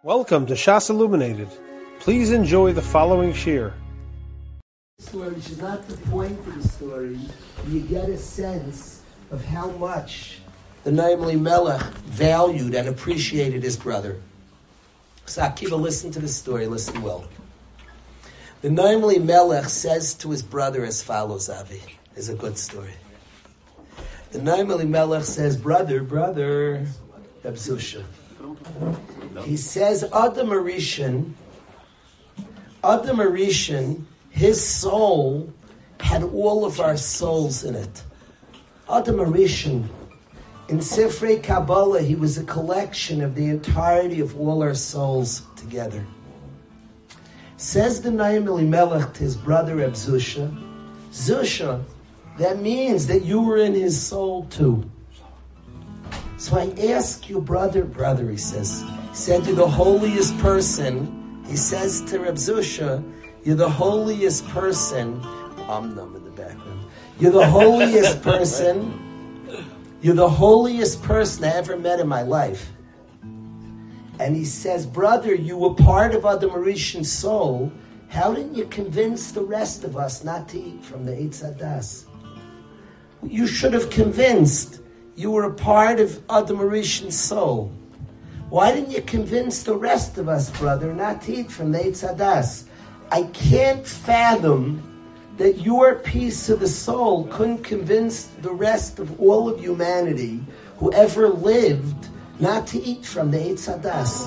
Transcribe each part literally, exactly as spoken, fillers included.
Welcome to Shas Illuminated. Please enjoy the following shir. Story, which is not the point of the story, you get a sense of how much the Noam Elimelech valued and appreciated his brother. So Akiva, listen to the story, listen well. The Noam Elimelech says to his brother as follows, Avi, is a good story. The Noam Elimelech says, brother, brother, Reb Zusha. He says, Adam Arishan, Adam Arishan, his soul had all of our souls in it. Adam Arishan, in Sifrei Kabbalah, he was a collection of the entirety of all our souls together. Says the Noam Elimelech to his brother Reb Zusha, Zusha, that means that you were in his soul too. So I ask you, brother, brother, he says, he said, you're the holiest person. He says to Reb Zusha, you're the holiest person. I'm numb in the background. You're the holiest person. You're the holiest person I ever met in my life. And he says, brother, you were part of Adam Arishan's soul. How didn't you convince the rest of us not to eat from the Eitz Hadas? You should have convinced. You were a part of Adam Arishan's soul. Why didn't you convince the rest of us, brother, not to eat from the Eitz Hadas? I can't fathom that your piece of the soul couldn't convince the rest of all of humanity who ever lived not to eat from the Eitz Hadas.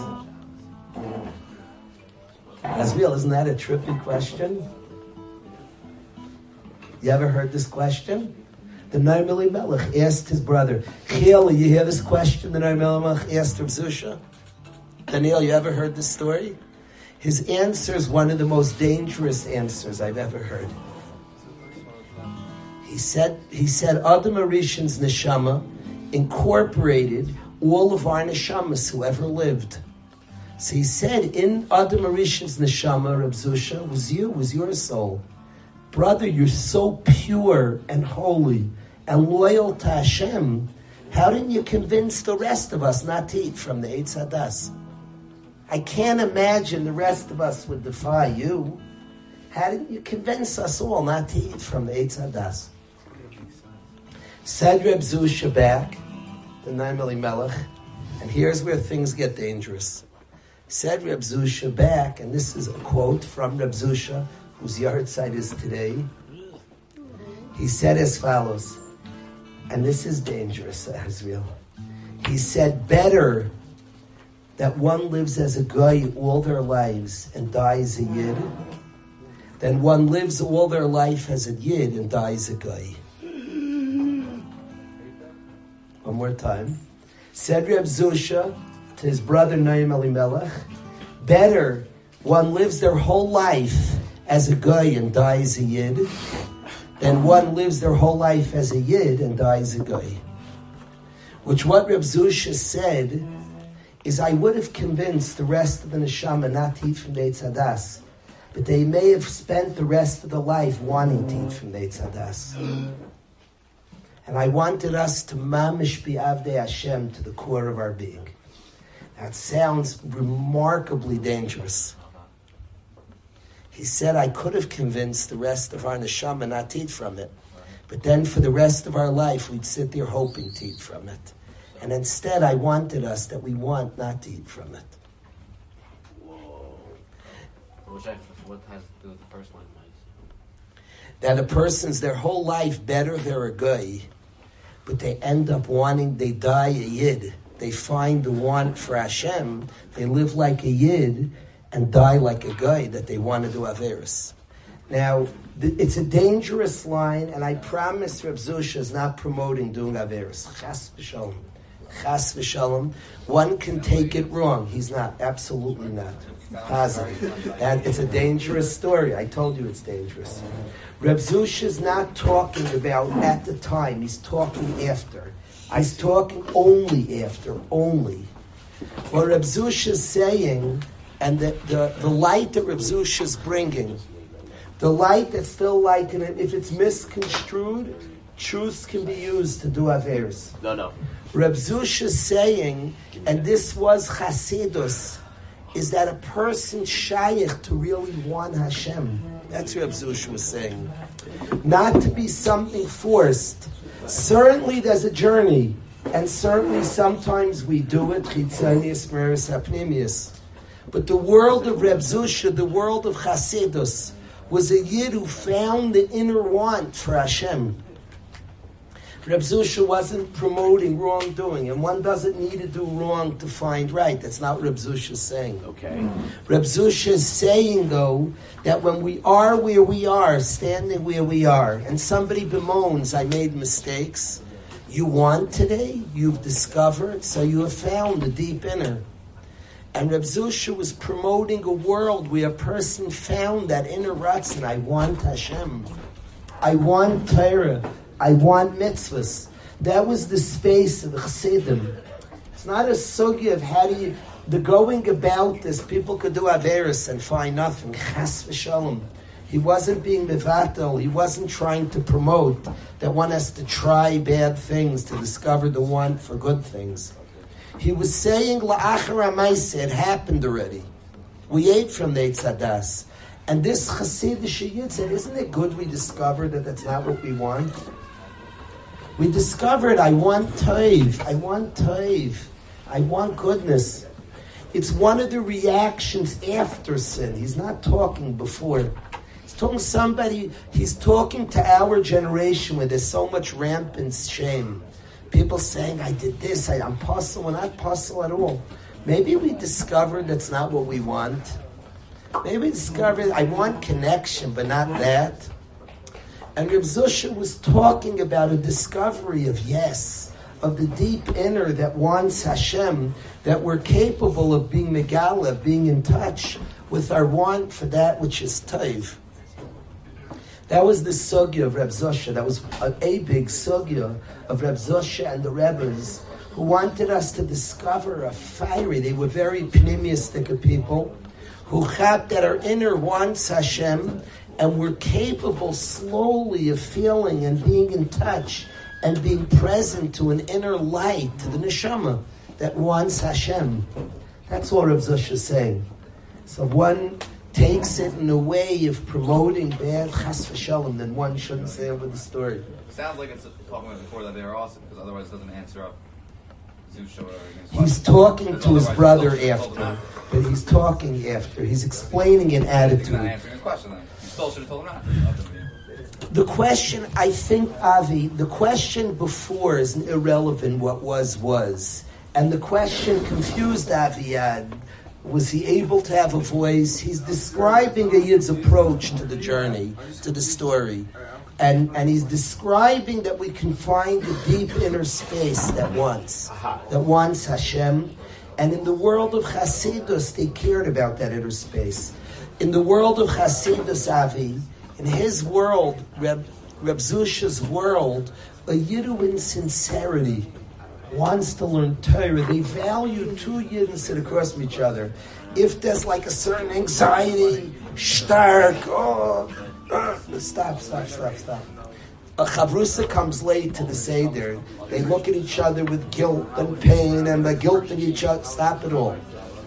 Azriel, isn't that a trippy question? You ever heard this question? The Noam Elimelech asked his brother, Chiel, you hear this question? The Noam Elimelech asked Reb Zusha. Daniel, you ever heard this story? His answer is one of the most dangerous answers I've ever heard. He said, he said, Adam Arishan's neshama incorporated all of our neshamas who ever lived. So he said, in Adam Arishan's neshama, Reb Zusha, was you, was your soul. Brother, you're so pure and holy and loyal to Hashem. How didn't you convince the rest of us not to eat from the Eitz Hadas? I can't imagine the rest of us would defy you. How didn't you convince us all not to eat from the Eitz Hadas? Said Reb Zusha back, the Noam Elimelech, and here's where things get dangerous. Said Reb Zusha back, and this is a quote from Reb Zusha, whose yard site is today. He said as follows, and this is dangerous, Azriel. He said, better that one lives as a guy all their lives and dies a yid, than one lives all their life as a yid and dies a guy. One more time. Said Reb Zusha to his brother Noam Elimelech, better one lives their whole life as a guy and dies a yid, than one lives their whole life as a yid and dies a guy. Which what Reb Zusha said is, I would have convinced the rest of the neshama not to eat from the Eitz Hadas, but they may have spent the rest of their life wanting to eat from the Eitz Hadas. And I wanted us to mamish be avdei Hashem to the core of our being. That sounds remarkably dangerous. He said, I could have convinced the rest of our neshama not to eat from it. But then for the rest of our life, we'd sit there hoping to eat from it. And instead, I wanted us that we want not to eat from it. Whoa. What has to do with the first one? That a person's their whole life better they're a guy, but they end up wanting, they die a yid. They find the want for Hashem. They live like a yid and die like a guy that they want to do Averis. Now, th- it's a dangerous line, and I promise Reb Zusha is not promoting doing Averis. Chas v'shalom. Chas v'shalom. One can take it wrong. He's not. Absolutely not. Positive. And it's a dangerous story. I told you it's dangerous. Reb Zusha is not talking about at the time. He's talking after. He's talking only after. Only. What Reb Zusha is saying, and the, the, the light that Reb Zusha is bringing, the light that's still light in it, if it's misconstrued, truths can be used to do Averis. No, no. Reb Zusha is saying, and this was Chasidus, is that a person shaykh to really want Hashem. That's what Reb Zusha was saying. Not to be something forced. Certainly there's a journey, and certainly sometimes we do it, chitzonius, meris, hapnimius. But the world of Reb Zusha, the world of Chasidus, was a yid who found the inner want for Hashem. Reb Zusha wasn't promoting wrongdoing, and one doesn't need to do wrong to find right. That's not what Reb Zusha is saying. Okay. Reb Zusha is saying, though, that when we are where we are, standing where we are, and somebody bemoans, I made mistakes, you want today, you've discovered, so you have found the deep inner. And Reb Zusha was promoting a world where a person found that inner ratzon. I want Hashem. I want Torah. I want mitzvahs. That was the space of the Chassidim. It's not a sugi of how do you, the going about this, people could do averis and find nothing. Chas v'shalom. He wasn't being mevatel. He wasn't trying to promote that one has to try bad things to discover the want for good things. He was saying, la'achar ha'maaseh, it happened already. We ate from the Eitz Hadas. And this Chassidish Yid said, isn't it good we discovered that that's not what we want? We discovered, I want toiv, I want toiv, I want goodness. It's one of the reactions after sin. He's not talking before. He's talking to somebody, he's talking to our generation where there's so much rampant shame. People saying, I did this, I, I'm puzzle, we're not puzzle at all. Maybe we discovered that's not what we want. Maybe we discovered, I want connection, but not that. And Reb Zusha was talking about a discovery of yes, of the deep inner that wants Hashem, that we're capable of being megala, being in touch with our want for that which is taiv. That was the sugya of Reb Zusha. That was a, a big sugya of Reb Zusha and the Rebbes, who wanted us to discover a fiery, they were very pneumistic people, who thought that our inner wants Hashem, and we're capable slowly of feeling and being in touch and being present to an inner light, to the neshama that wants Hashem. That's what Reb Zusha is saying. So one takes it in a way of promoting bad chas v'shalom, then one shouldn't say over the story. Sounds like it's talking about before that they are awesome, because otherwise it doesn't answer up. Zusha, he's talking to his brother after, but he's talking after. He's explaining an attitude. He's not answering his question then. You still should have told him not. The question, I think, Avi, the question before is irrelevant. What was, was. And the question confused Aviad. Was he able to have a voice? He's describing a Yid's approach to the journey, to the story. And and he's describing that we can find the deep inner space that wants, that wants Hashem. And in the world of Chasidus, they cared about that inner space. In the world of Chasidus, Avi, in his world, Reb, Reb Zusha's world, a Yiddu in sincerity wants to learn Torah. They value two Yidden sit across from each other. If there's like a certain anxiety, stark, oh, uh, stop, stop, stop, stop. A chavrusa comes late to the Seder. They look at each other with guilt and pain and the guilt of each other. Stop it all.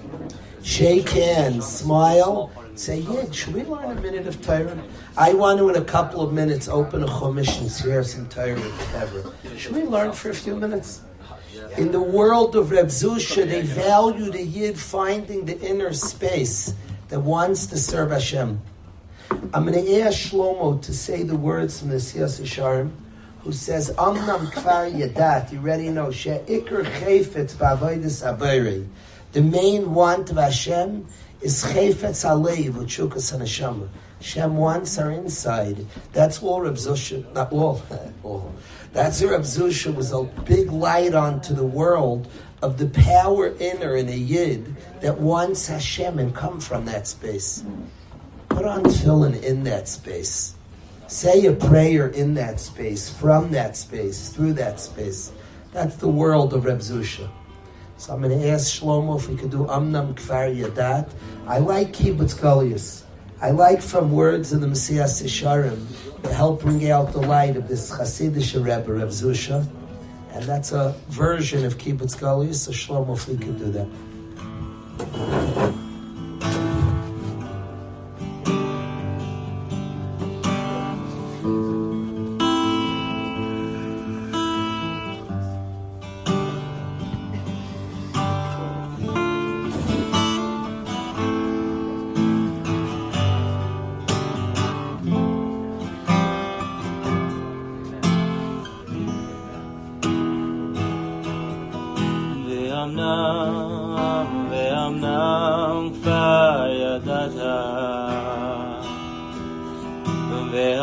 Shake hands, smile, say, Yid, should we learn a minute of Torah? I want to, in a couple of minutes, open a chumash and share some Torah whatever. Should we learn for a few minutes? In the world of Reb Zusha, they value the Yid finding the inner space that wants to serve Hashem. I'm going to ask Shlomo to say the words from the Siyas Yesharim, who says, Amnam kvar yadat, you already know, she'ikr chayfetz ba'avodas habayri. The main want of Hashem is chayfetz haleiv, u'tshukas haneshama. Hashem wants our inside. That's all Reb Zusha, not all, all. That's where Reb Zusha was a big light onto the world of the power inner in a Yid that wants Hashem and come from that space. Put on tefillin in that space. Say a prayer in that space, from that space, through that space. That's the world of Reb Zusha. So I'm going to ask Shlomo if we could do Amnam Kvar Yadat. I like Kibbutz Goliath. I like from words of the Mesilas Yesharim to help bring out the light of this Hasidic Rebbe, Reb Zusha. And that's a version of Kibbutz Goliath, so Shlomo, if we could do that.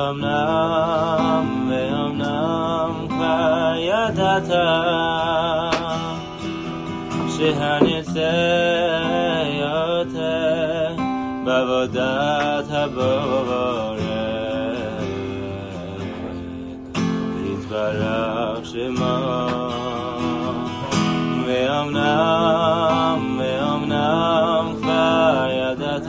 ואומנם, ואומנם כבר ידעת שהנצח יותר בעבודת הבורא יתברך שמו ואומנם, ואומנם כבר ידעת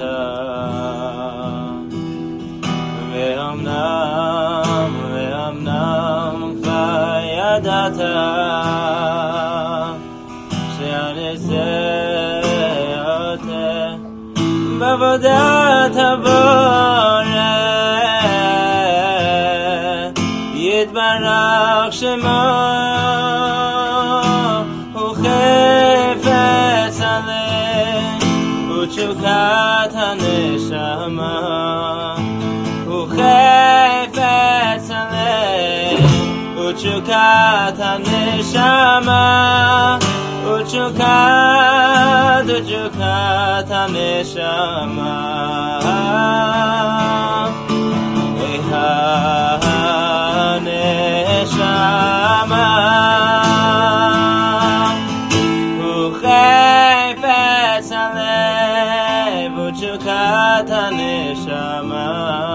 ואומנם, ואומנם כבר ידעת שהנצח יותר בעבודת הבורא יתברך שמו וחפץ הלב ותשוקת הנשמה וחפץ הלב ותשוקת הנשמה ותשוקת, ותשוקת הנשמה הנשמה וחפץ הלב ותשוקת הנשמה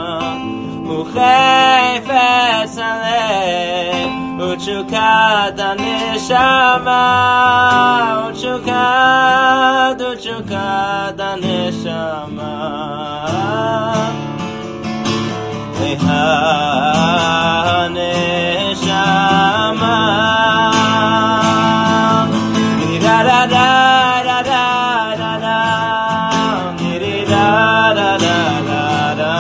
וחפץ הלב ותשוקת הנשמה ותשוקת, ותשוקת הנשמה הנשמה דה דה דה דה דה דה דה דה דה דה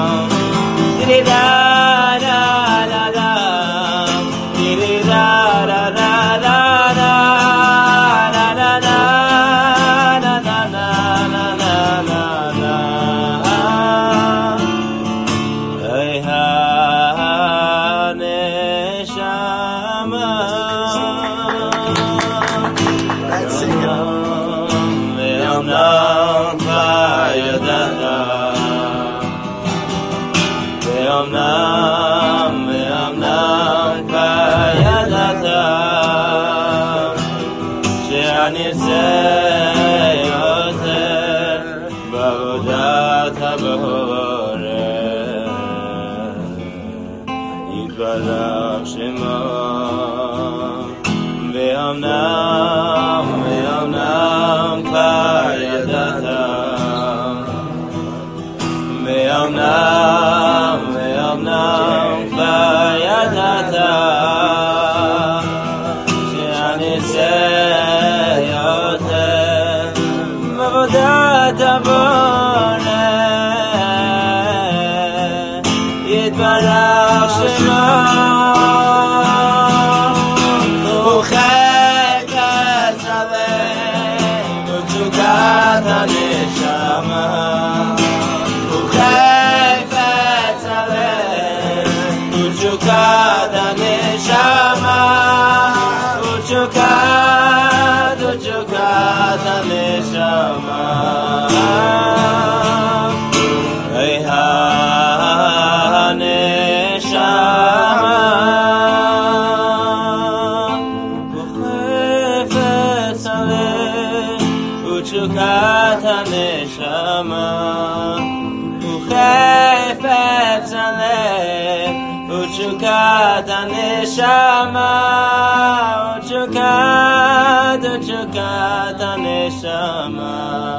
ואומנם, ואומנם כבר ידעת ואומנם, ואומנם כבר ידעת שהנצח יותר בעבודת הבורא יתברך שמו הנשמה וחפץ הלב ותשוקת הנשמה ותשוקת, ותשוקת הנשמה וחפץ הלב ותשוקת הנשמה ותשוקת, ותשוקת הנשמה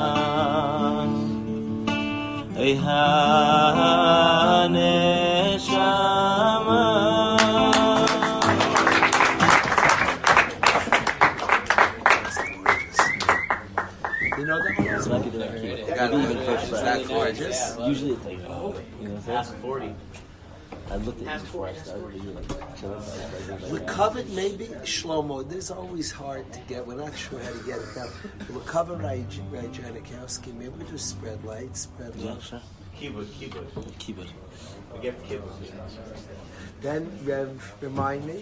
הנשמה You know that one? It's not good enough. Maybe even first that's gorgeous. Usually it's like, you know, Past forty. I looked at it before I started. Maybe like, We're covered, maybe Shlomo. This is always hard to get. We're not sure how to get it down. We're covered, Ray Janikowski. Maybe we do spread light, spread love. sure. Keyboard, keyboard. Keyboard. We get keyboard. Then Rev, remind me.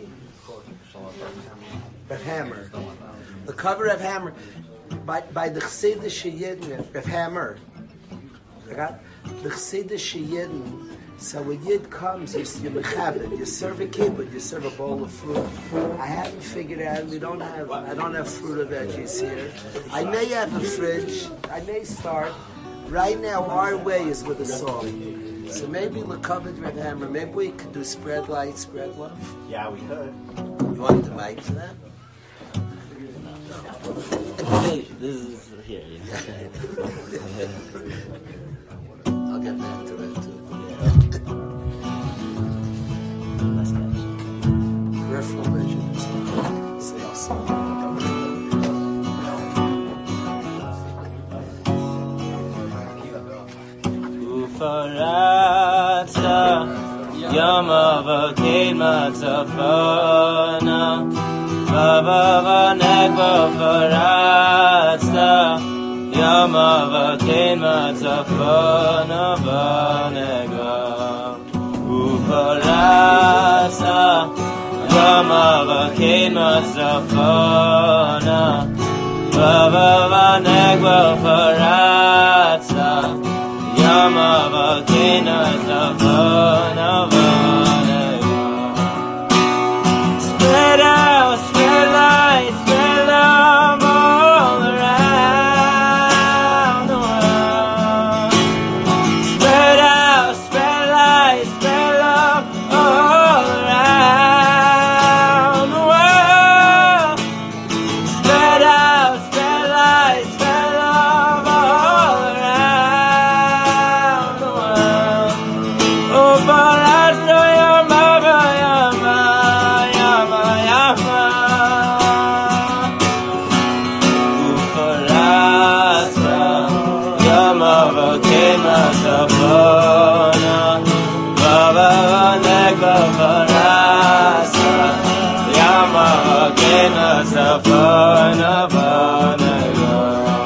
Rev Hammer. The cover of Hammer. By, by the Chassidus Yidden, Rev Hammer. I got the Chassidus Yidden. So when Yid comes, you, you mechabed, you serve a kibbud, you serve a bowl of fruit. I haven't figured out, we don't have, I don't have fruit or veggies here. I may have a fridge, I may start. Right now, our way is with a song. So maybe L'Kavod Red Hammer, maybe we could do spread light, spread love. Yeah, we could. You want the mic for that? This is here. I'll get back to that too. Peripheral vision. Say also. Ufarata Yama Vakin Matzafana Baba Negva Farata Yama Vakin Matzafana Banegva Ufarata Yama Vakin Matzafana Baba Negva Farata Yama Vakina Savana Vanega. Spread out, spread light, spread love all around the world. Spread out, spread light, spread love all around the world. Spread out, spread light, spread love all around. Oh, but I know you're my, Yama, Yama, Yama. Ufarasa, Yama, Vakema, Savana, Baba, Negva, Farasa, Yama, Vakema, Savana, Vanega.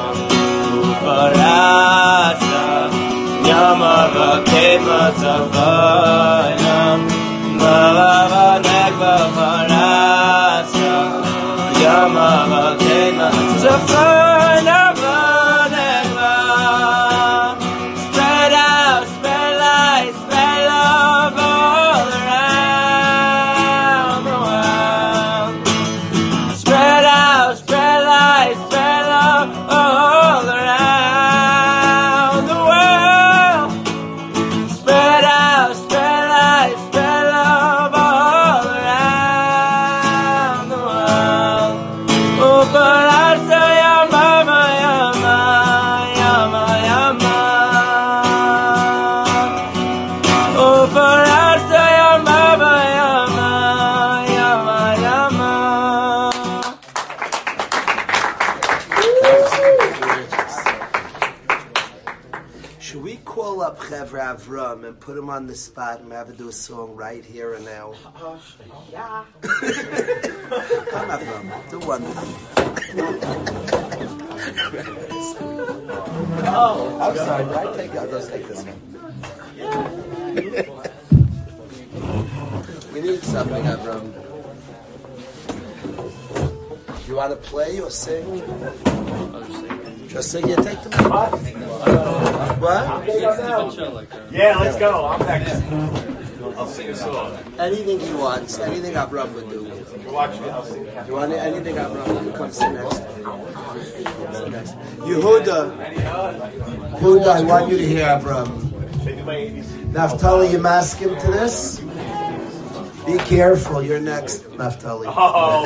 Ufarasa, Yama Vakema Savana Baba Negva Farasa Yama Vakema Savana Vanega. Spread out, spread light, spread love all around the world. Spread out, spread light, spread love all around the world. Spread out, spread light, spread love all around the world. Oh, but I say Yama, Yama, Yama, Yama. Oh, but I say Yama, Yama, Yama, Yama. Should we call up Chevra Avram and put him on the spot and have him do a song right here and now? Yeah. Come Avram, do one. Oh, I'm sorry. I take that. Let's take this one. We need something, Avram. You want to play or sing? Just sing. Yeah, take the mic. What? Yeah, let's go. I'm next. I'll sing a song. Anything he wants. Anything Avram would do. You watch me. I'll sing. You want anything Avram would do? Come sit next. Sit next. Yehuda. Yehuda, I want you to hear Avram. Naftali, you mask him to this? Be careful. You're next, Naftali. Oh.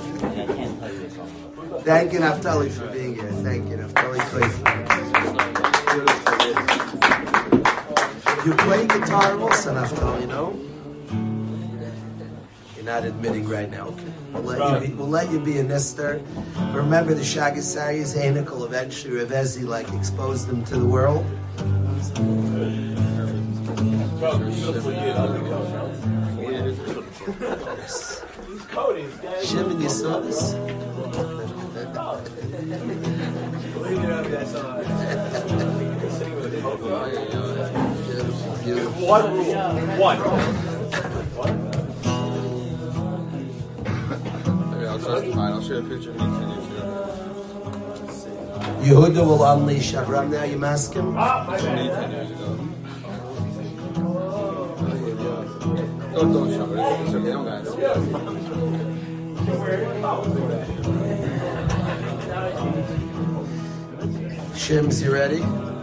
Thank you, Naftali, for being here. Thank you, Naftali. Beautiful. You play guitar also, Naftali, no? You're not admitting right now, okay? We'll let, you, be, we'll let you be a Nister. Remember, the Shagasari's Anikel eventually, Revezi, like, exposed them to the world. Shimon, you saw this? One rule. One. Okay, I'll justify. I'll show you a picture of me on YouTube. Yehuda will unleash Avram now, you mask him? From me ten years ago. Don't, don't shove it. It's, it's okay, don't guys. Shims, you ready?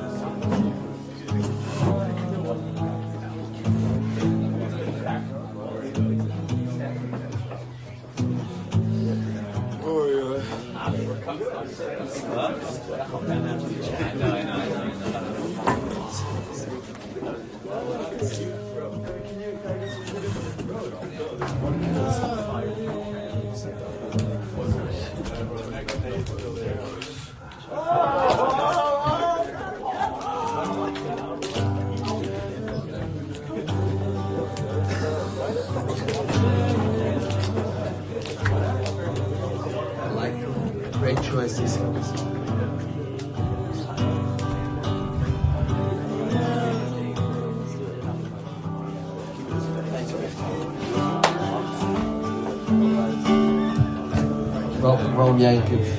I like it. Great choices. Welcome home, Yankov.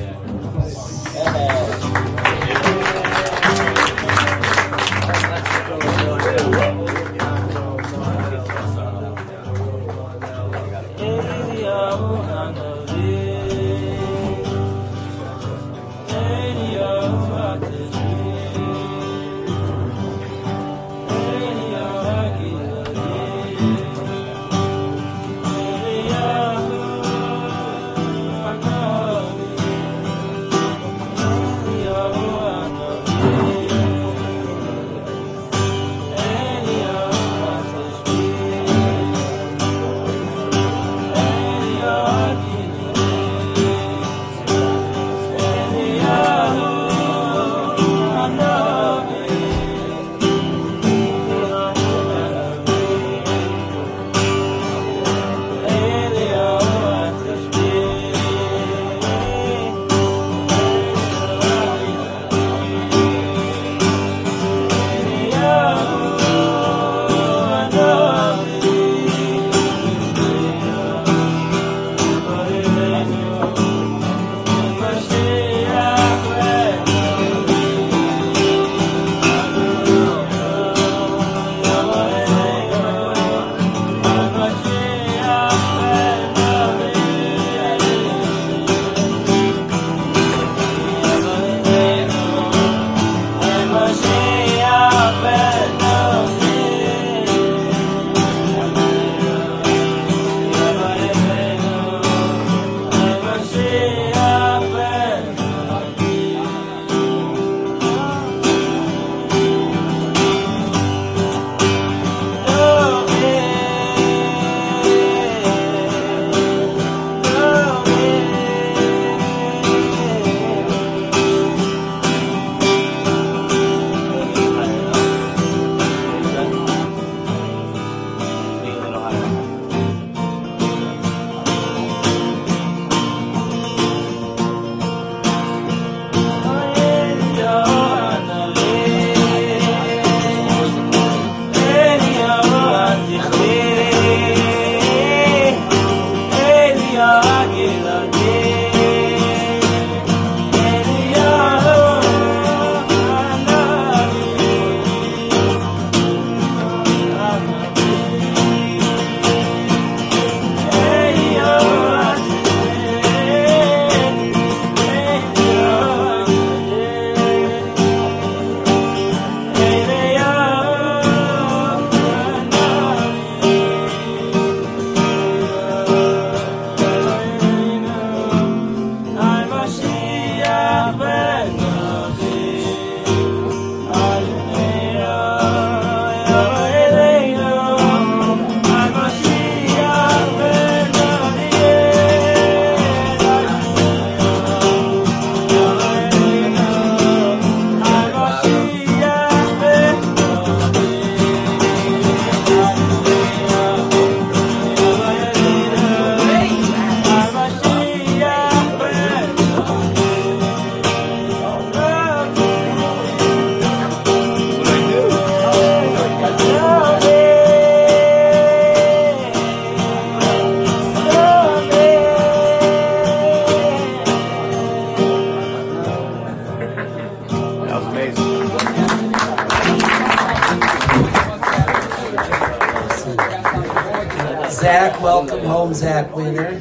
Zach, welcome home, Zach Wiener.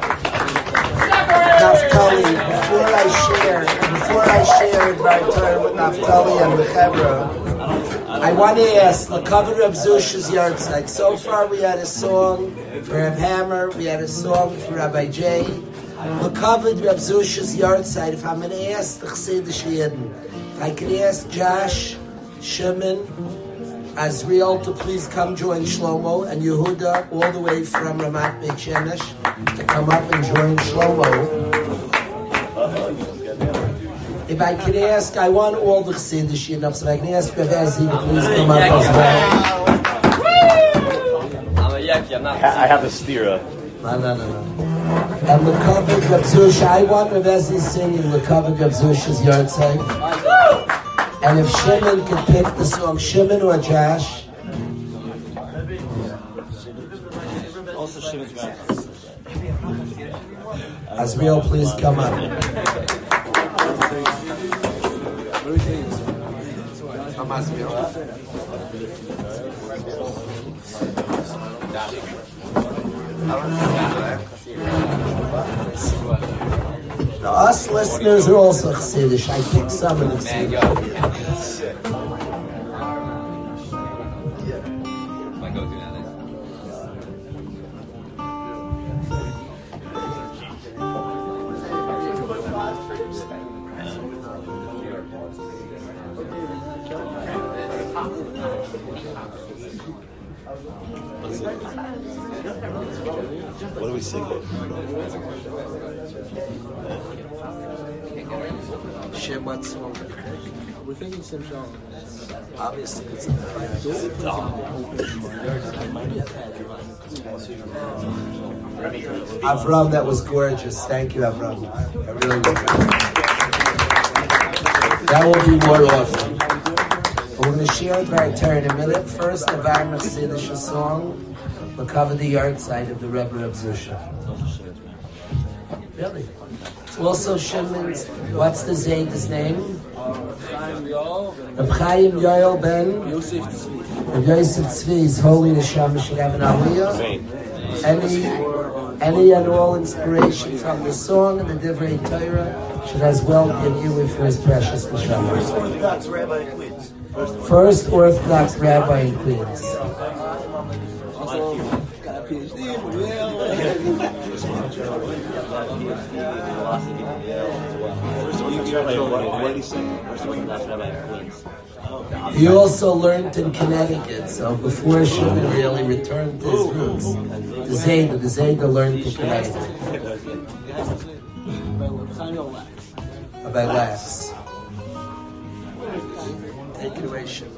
Naftali, before I share, before I share in my turn with Naftali and the Chevra, I want to ask the cover of Zusha's yard site. So far, we had a song for Reb Hammer, we had a song for Rabbi J. The cover of Zusha's yard site. If I'm going to ask the Chassidish Yidden, if I could ask Josh, Shimon, Azriel to please come join Shlomo, and Yehuda all the way from Ramat Beit Shemesh to come up and join Shlomo. If I could ask, I want all the Chassidish Yidden, so I can ask Rav Ezi to please come up as well. I have a stira. No, no, no, no. And the cover of Zusha, I want Rav Ezi singing the cover of Zusha's yard site. And if Shimon could pick the song, Shimon or Josh? Also Shimon's back. Azriel, please come up. I'm Azriel. Now, us listeners are also Chassidish. I picked some of them. What do we sing? Shem, what song? We're thinking Sim Shalom. Obviously, it's Avram, that was gorgeous. Thank you, Avram. I really love that. That will be more often. We're going to share it by turn in a minute. First, the Varna Chassidish song. We'll cover the yard side of the Rebbe of Zusha. Really? It's also Shimon's. What's the Zayd's name? Reb Chaim Yoel ben Yosef Tzvi. Reb Yosef Tzvi's holy neshama should have an aliyah. Any, any and all inspiration from the song and the Divrei Torah should as well be in you with his precious neshama. First Orthodox Rabbi in Queens. Also, got a PhD from Yale. He also learned in Connecticut, so before Shimon really returned to his roots, the Zayda, the Zayda learned in Connecticut. About laughs. Take it away, Shimon.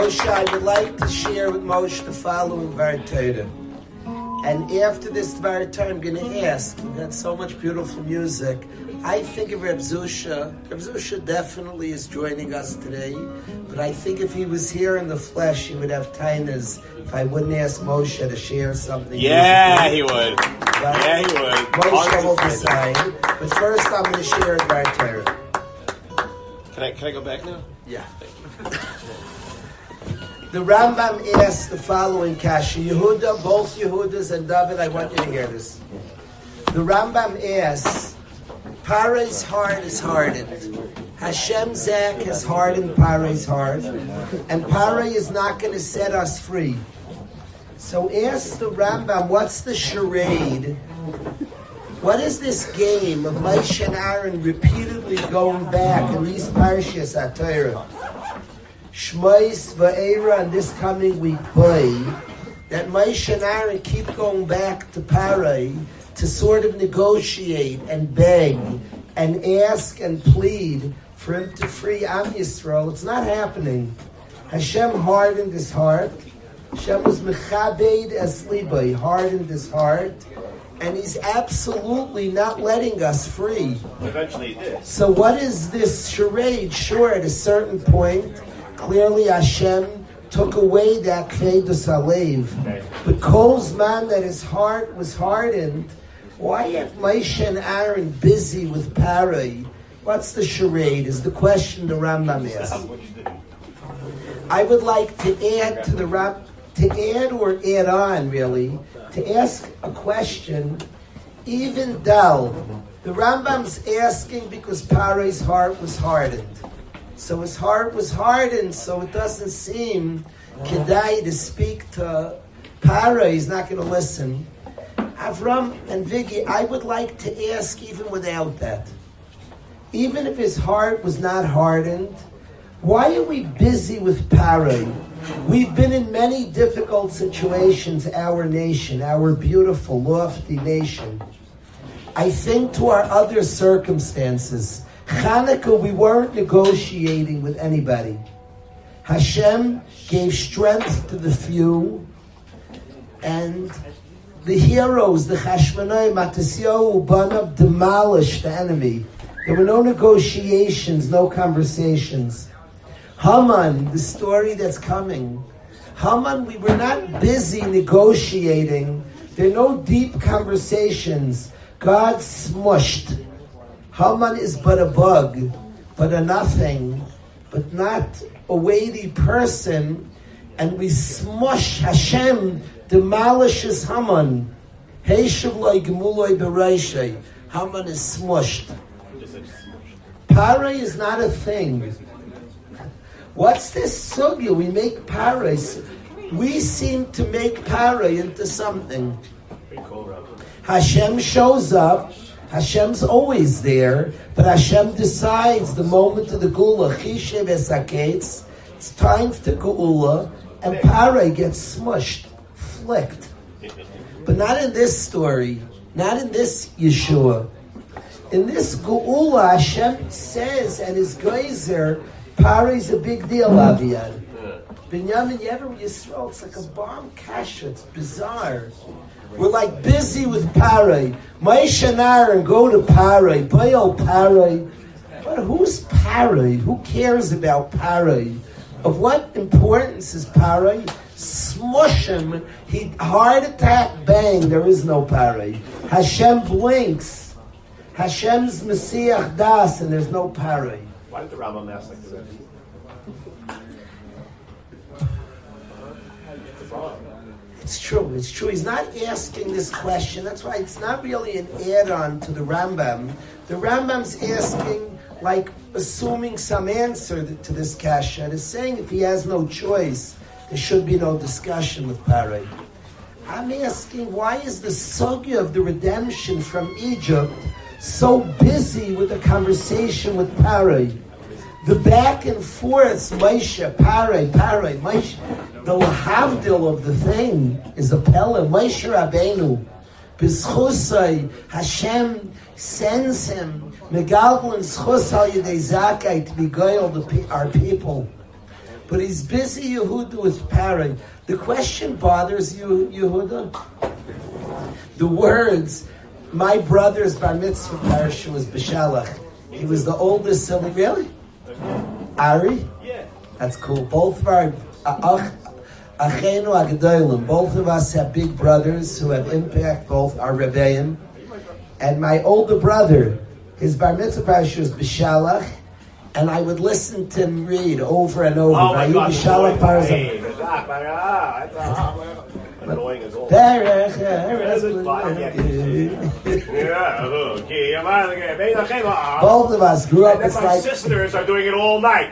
Moshe, I would like to share with Moshe the following Dvar Torah. And after this Dvar Torah, I'm going to ask, we've got so much beautiful music. I think of Reb Zusha. Reb Zusha definitely is joining us today, but I think if he was here in the flesh, he would have tainas if I wouldn't ask Moshe to share something. Yeah, he would. But yeah, he would. Moshe will decide. But first, I'm going to share Dvar Torah. Can I, can I go back now? Yeah. The Rambam asks the following kasha. Yehuda, both Yehudas and David, I want you to hear this. The Rambam asks, Paray's heart is hardened. Hashem Zak has hardened Paray's heart, and Paray is not going to set us free. So ask the Rambam, what's the charade? What is this game of Moshe and Aaron repeatedly going back in these parashas HaTorah? Shmos Va'era, and this coming week play, that Moshe and Aaron keep going back to Paray to sort of negotiate and beg and ask and plead for him to free Am Yisrael. It's not happening. Hashem hardened his heart. Hashem was mechabed as libay, hardened his heart, and he's absolutely not letting us free. Eventually he did. So what is this charade? Sure, at a certain point, clearly Hashem took away that kvedus halev. But Kol's man that his heart was hardened, why aren't Moshe and Aaron busy with Paray? What's the charade? Is the question the Rambam asks. I would like to add to the Ram, to add or add on really, to ask a question. Even though the Rambam's asking because Paray's heart was hardened. So his heart was hardened, so it doesn't seem kedai to speak to Paray. He's not going to listen. Avram and Vicky, I would like to ask even without that. Even if his heart was not hardened, why are we busy with Paray? We've been in many difficult situations, our nation, our beautiful, lofty nation. I think to our other circumstances. Hanukkah, we weren't negotiating with anybody. Hashem gave strength to the few, and the heroes, the Chashmonai, Matisyahu, Banav, demolished the enemy. There were no negotiations, no conversations. Haman, the story that's coming. Haman, we were not busy negotiating. There are no deep conversations. God smushed. Haman is but a bug, but a nothing, but not a weighty person. And we smush, Hashem demolishes Haman. Heishavloi gemuloi bereishei. Haman is smushed. Paray is not a thing. What's this sugya? We make Paray. We seem to make Paray into something. Hashem shows up. Hashem's always there, but Hashem decides the moment of the Geula, Chishev Esaketz, it's time for the Geula, and Paray gets smushed, flicked. But not in this story, not in this Yeshua. In this Geula, Hashem says at his geyser, Paray's a big deal, Aviad. Binyamin Yever Yisrael, it's like a bomb kasha, it's bizarre. We're like busy with Paray. Moshe and Aaron go to Paray. Bayal Paray. But who's Paray? Who cares about Paray? Of what importance is Paray? Smush him. He heart attack, bang. There is no Paray. Hashem blinks. Hashem's Messiah Das, and there's no Paray. Why did the Rambam ask like this? It's true, it's true. He's not asking this question. That's why it's not really an add-on to the Rambam. The Rambam's asking, like, assuming some answer to this kasha. And is saying if he has no choice, there should be no discussion with Paray. I'm asking, why is the sugya of the redemption from Egypt so busy with the conversation with Paray? The back and forth, Moshe, Paray, Paray, Moshe. The lahavdil of the thing is a pella. Moshe Rabbeinu, b'schusay, Hashem sends him, megalgal and schus al yedei zakai, to beguile the our people. But he's busy, Yehuda, with Parai. The question bothers you, Yehuda? The words, my brother's bar mitzvah parasha was B'Shalach. He was the oldest son. Really? Ari? Yeah. That's cool. Both of our uh, Achenu Agdolim, both of us have big brothers who have impact both our Rebbeim. And my older brother, his bar mitzvah parasha was B'Shalach, and I would listen to him read over and over. Oh my God! B'Shalach parasha. Annoying as all. Both of us grew up. And It's my like sisters are doing it all night.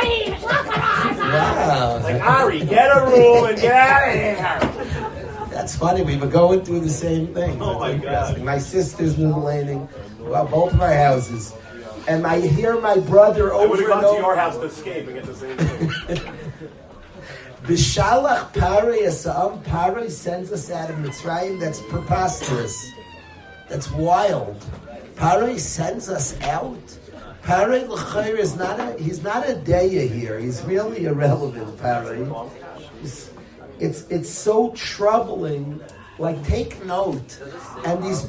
wow. Like, Ari, get a room and get out of here. That's funny. We were going through the same thing. Oh, my God. My sister's middle-laning, well, both of our houses, and I hear my brother I over would have and gone to your over. house to escape and get the same thing. B'Shalach Parei Asam Parei sends us out of Mitzrayim. That's preposterous. That's wild. Parei sends us out. Parei l'chayr is not a. He's not a deya here. He's really irrelevant. Parei. It's, it's it's so troubling. Like, take note. And these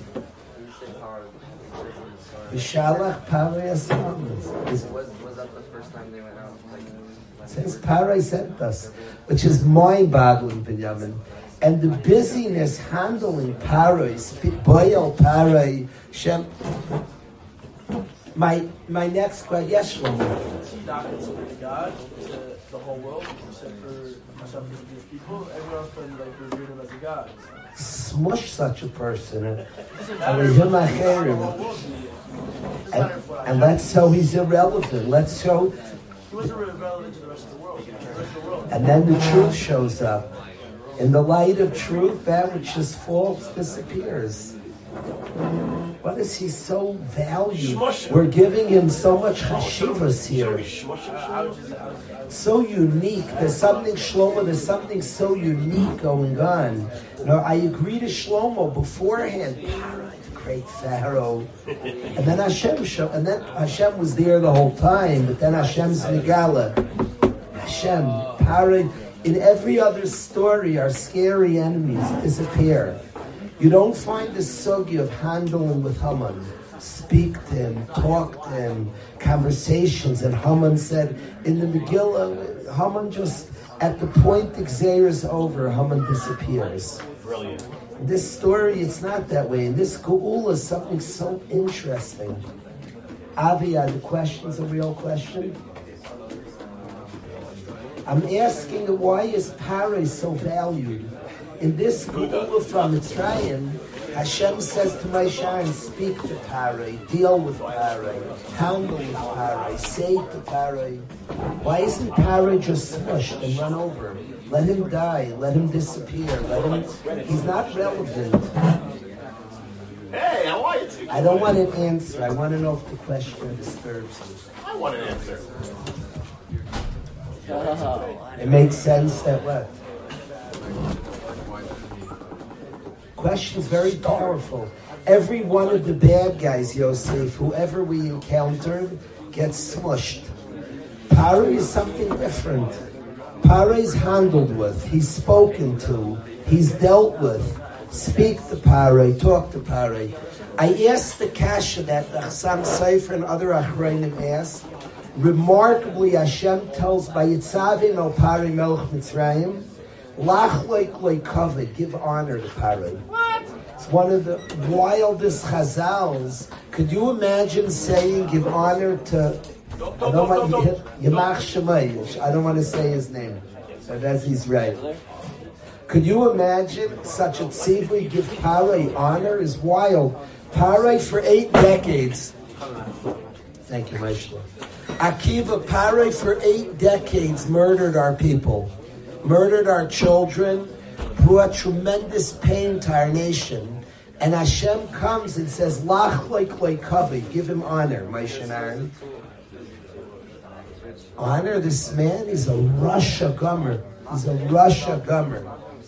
B'Shalach Parei Asam. Was, was that the first time they went out? Like, Says Parai sent us, which is mind-boggling, Binyamin. And the busyness handling Parai, Boyel Parai, Shem. My my next question, yes, Shlomo. Doctrines of God to the whole world, except for myself and the Jewish people. Everyone else can like revere him as a god. Smush such a person. And, And, and let's show he's irrelevant. Let's show. he wasn't relevant to the rest of the world. The rest of the world. And then the truth shows up. In the light of truth, that which is false disappears. What is he so valued? We're giving him so much chashivas here. So unique. There's something, Shlomo, there's something so unique going on. You know, I agree to Shlomo beforehand. The great Pharaoh. And then Hashem showed, and then Hashem was there the whole time, but then Hashem's Megala. Hashem, Parad. In every other story, our scary enemies disappear. You don't find the sugi of handling with Haman. Speak to him, talk to him, conversations. And Haman said, in the Megillah, Haman just, at the point the Gzeir is over, Haman disappears. Brilliant. In this story, it's not that way. In this Geula, something so interesting. Avia, the question's a real question. I'm asking, why is Parai so valued? In this Geula from Mitzrayim, Hashem says to Moshe, speak to Parai, deal with Parai, handle with Parai, say to Parai. Why isn't Parai just smushed and run over? Let him die, let him disappear, let him, he's not relevant. Hey, how are you? I don't want an answer, I want to know if the question disturbs you. I want an answer. It makes sense that what? Question's very powerful. Every one of the bad guys, Yosef, whoever we encountered, gets smushed. Parai is something different. Parai is handled with, he's spoken to, he's dealt with. Speak to Parai, talk to Parai. I asked the kasha that the Chassam Sofer and other Achronim asked. Remarkably, Hashem tells by Yitzavim el Parai Melech Mitzrayim, Lach loik loik kavod, give honor to Parai. What? It's one of the wildest chazals. Could you imagine saying, give honor to, I don't want Yamach Shemay, I don't want to say his name, but as he's right. Could you imagine such a tzivui, give Parai honor, is wild. Parai for eight decades. Thank you, Moshe. Akiva, Parai for eight decades murdered our people, murdered our children, brought tremendous pain to our nation. And Hashem comes and says, Lach loik loik kavod, give him honor, Moshe and Aaron. Honor this man, he's a Rasha Gomer. He's a Rasha Gomer.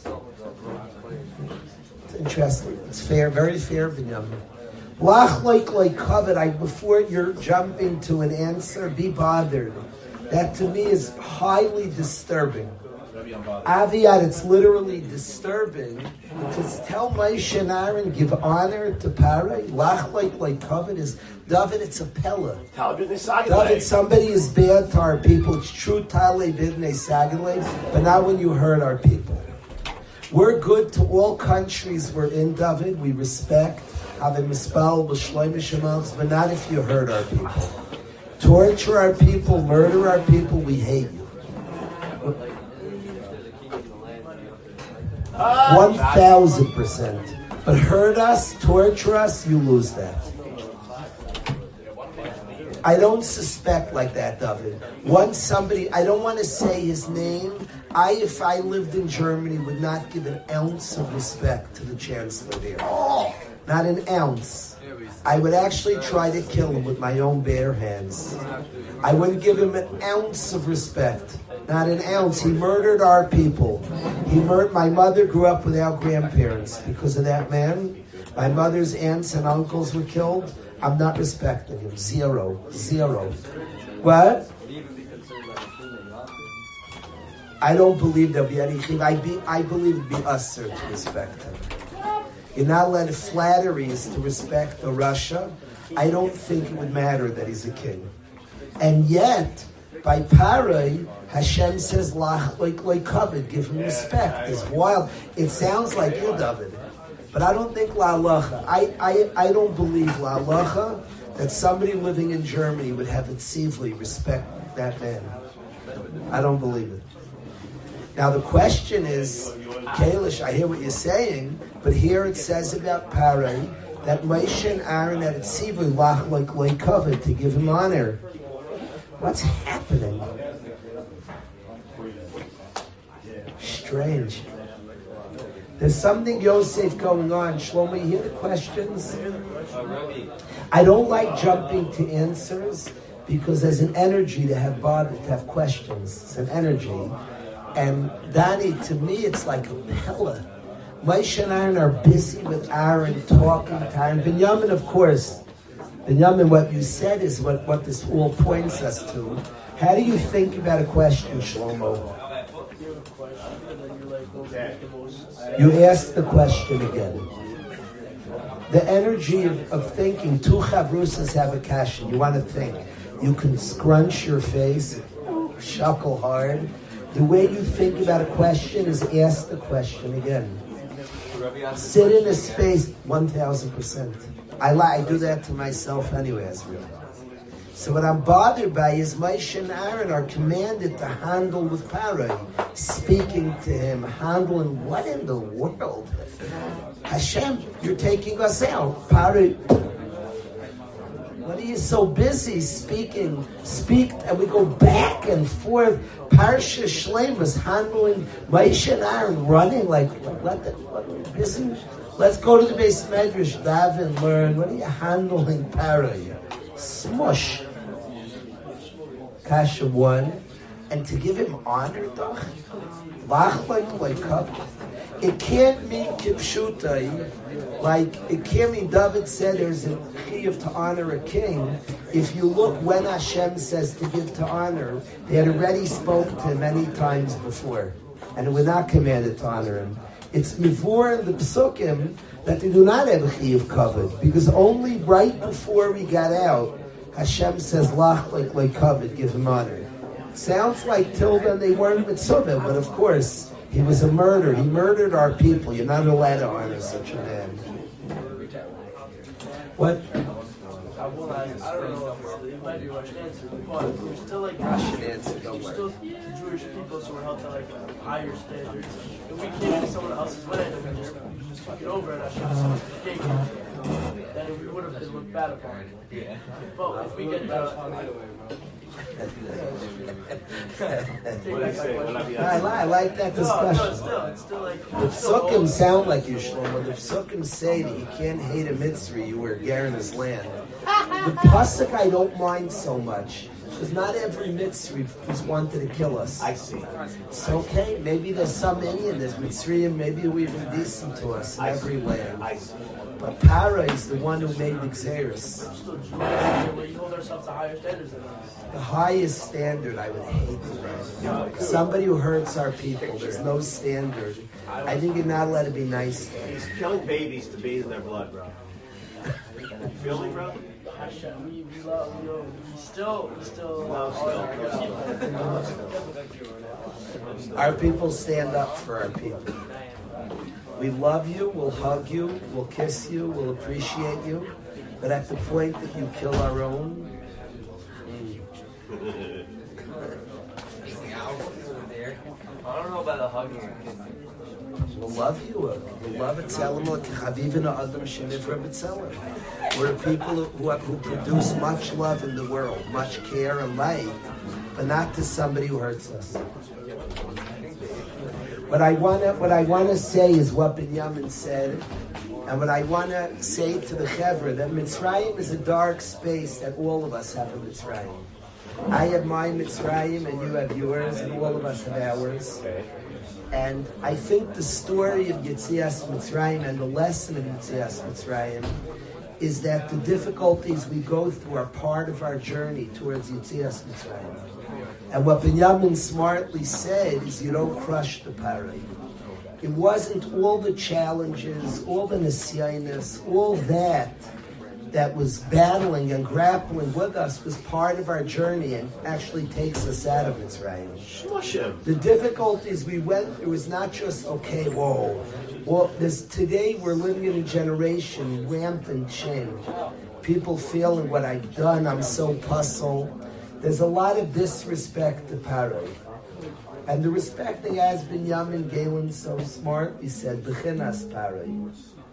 It's interesting. It's fair, very fair, Binyamin. Lach loik loik kavod, I, before you're jumping to an answer, be bothered. that to me is highly disturbing. Aviad, it's literally disturbing because tell Moshe and Aaron, give honor to Parai, lach like like covet is David, it's a pella. David, somebody is bad to our people. It's true, Tale Bidnei Sagale, but not when you hurt our people. We're good to all countries we're in, David. We respect, have a mispal, but not if you hurt our people. Torture our people, murder our people, we hate you. One thousand percent. But hurt us, torture us, you lose that. I don't suspect like that, David. Once somebody, I don't want to say his name. I, if I lived in Germany, would not give an ounce of respect to the chancellor there. Not an ounce. I would actually try to kill him with my own bare hands. I wouldn't give him an ounce of respect. Not an ounce. He murdered our people. He murdered. My mother grew up without grandparents because of that man. My mother's aunts and uncles were killed. I'm not respecting him. Zero. Zero. What? I don't believe there'll be anything. I be. I believe it'd be us, sir, to respect him. You're not allowed flatteries to respect the Russia. I don't think it would matter that he's a king. And yet, by Parai, Hashem says, Lach like like covet, give him respect. It's wild. It sounds like you, David. But I don't think La Halacha. I, I, I don't believe La Halacha that somebody living in Germany would have it civilly respect that man. I don't believe it. Now the question is, Kalish, I hear what you're saying, but here it says about Parai that Moshe and Aaron had it civilly, Lach like like covet, to give him honor. What's happening? Strange. There's something Yosef going on. Shlomo, you hear the questions? I don't like jumping to answers because there's an energy to have bothered, to have questions. It's an energy. And Danny, to me, it's like a pella. Moshe and Aaron are busy with Aaron, talking to Aaron. Binyamin, of course. Binyamin, what you said is what, what this all points us to. How do you think about a question, Shlomo? You ask the question again. The energy of, of thinking, two chavrusas have a kasha. You want to think. You can scrunch your face, shuckle hard. The way you think about a question is ask the question again. Sit in a space, one thousand percent. I, li- I do that to myself anyway, Azriel. So what I'm bothered by is Moshe and Aaron are commanded to handle with Parai, speaking to him, handling what in the world? Hashem, you're taking us out. Parai, what are you so busy speaking? Speak, and we go back and forth. Parsha Shlemus handling Moshe and Aaron running like, let the, what are we busy? Let's go to the base medrash, dive and learn. What are you handling Parai? Smush. Kasha one. And to give him honor, doch. Lach like like cup. It can't mean kipshutai. Like, it can't mean David said there's a chiyuv to honor a king. If you look when Hashem says to give to honor, they had already spoken to him many times before. And we're not commanded to honor him. It's mivur in the psukim that they do not have a chiyuv covered. Because only right before we got out, Hashem says, Lach like like covet, give him honor. Sounds like till then they weren't mitzvah, but of course, he was a murderer. He murdered our people. You're not allowed to honor such a man. What? I will ask, I don't know if it might be a Russian answer, but you're still like Russian answer, don't you're worry. still Jewish people, so we're held to like a higher standards. If we came to someone else's land and we just, we just took it over and Hashem someone gave it, then we would have been looked bad upon. But if we get the I, li- I like that discussion. No, no, it's still, it's still like The psukim sound like you, Shlomo. The psukim say that you can't hate a mitzvah, you were in his land. The pasuk I don't mind so much. Because not every Mitzri is wanted to kill us. I see. It's okay. Maybe there's some Indian, there's Mitzrayim, maybe we're even decent to us in I every see. way. I see. But Para is the one who made the Xeris. Still Jewish, we hold ourselves to higher standards than us. The highest standard I would hate to have. Somebody who hurts our people, there's no standard. I think you're not allowed to be nice to them. He's killing babies to bathe in their blood, bro. You feel me, bro? Hashem, we, we love, we, we still, we still, No, still. Our people stand up for our people. We love you, we'll hug you, we'll kiss you, we'll appreciate you. But at the point that you kill our own, I don't know about the hugging. we'll love you. We'll love it. We're a people who, who produce much love in the world, much care and light, but not to somebody who hurts us. What I wanna, what I wanna say is what Binyamin said, and what I wanna say to the Chevra, that Mitzrayim is a dark space that all of us have in Mitzrayim. I have my Mitzrayim, and you have yours, and all of us have ours. And I think the story of Yetzias Mitzrayim and the lesson of Yetzias Mitzrayim is that the difficulties we go through are part of our journey towards Yetzias Mitzrayim. And what Binyamin smartly said is you don't crush the parah. It wasn't all the challenges, all the nisyanis, all that that was battling and grappling with us was part of our journey and actually takes us out of Mitzrayim. The difficulties we went through is not just, okay, whoa. Well, this, today we're living in a generation, rampant change. People feeling what I've done, I'm so puzzled. There's a lot of disrespect to Paroi. And the respect they has Binyamin Galen so smartly said, B'chinas Paroi.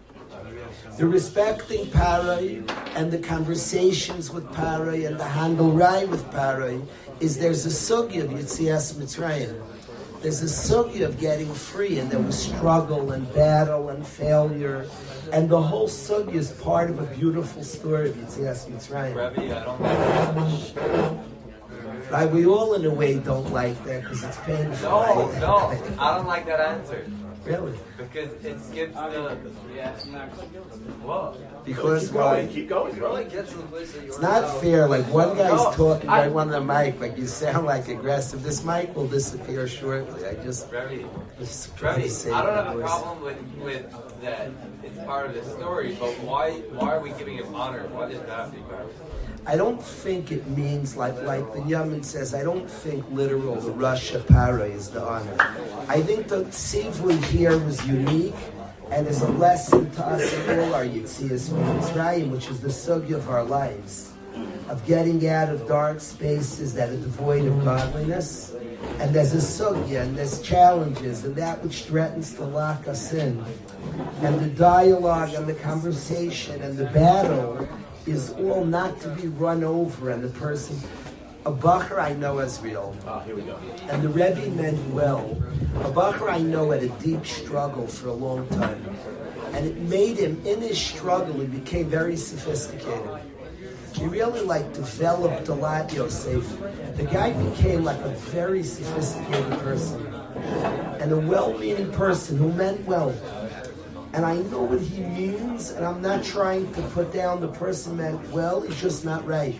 The respecting Paroi and the conversations with Paroi and the handle right with Paroi is there's a sugya of Yetzias Mitzrayim. There's a sugya of getting free, and there was struggle and battle and failure. And the whole sugya is part of a beautiful story of Yetzias Mitzrayim. Rebbe, I don't like Right, we all in a way don't like that because it's painful. No, right? no, I don't like that answer. Really? Because it skips the. Yeah. What? Because Keep why? going, keep going, It bro. only gets to the place that you're. It's not fair. Like one guy's No, talking I- right on the mic, like you sound like aggressive. This mic will disappear shortly. I just, Rebbe, just try to Rebbe, save I don't my have a voice. problem with with that. It's part of the story, but why why are we giving it honor? What is that? I don't think it means like like Binyamin says. I don't think literal the Russia para is the honor. I think the tzivui here was unique and is a lesson to us in all our Yetzias Mitzrayim, which is the sugya of our lives, of getting out of dark spaces that are devoid of godliness. And there's a sugya, and there's challenges, and that which threatens to lock us in. And the dialogue and the conversation and the battle is all not to be run over, and the person, a bacher I know as real, Oh, here we go. and the Rebbe meant well. A bacher I know had a deep struggle for a long time, and it made him, in his struggle, he became very sophisticated. He really like developed a lot, Yosef. The guy became like a very sophisticated person, and a well-meaning person who meant well. And I know what he means, and I'm not trying to put down the person meant well, he's just not right.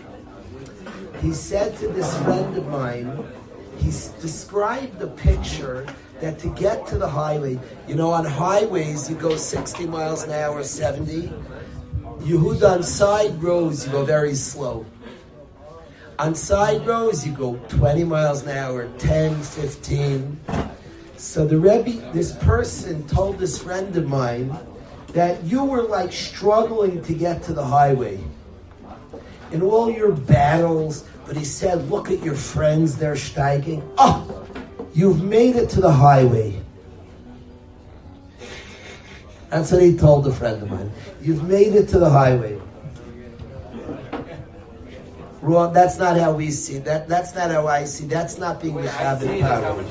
He said to this friend of mine, he's described the picture that to get to the highway, you know, on highways you go sixty miles an hour, seventy. Yehuda, on side roads you go very slow. On side roads you go twenty miles an hour, ten, fifteen. So the Rebbe, this person told this friend of mine that you were like struggling to get to the highway in all your battles, but he said, look at your friends, they're steiging. Oh, you've made it to the highway. That's what he told a friend of mine. You've made it to the highway. Wrong. That's not how we see that. That's not how I see. That's not being the Chabad power.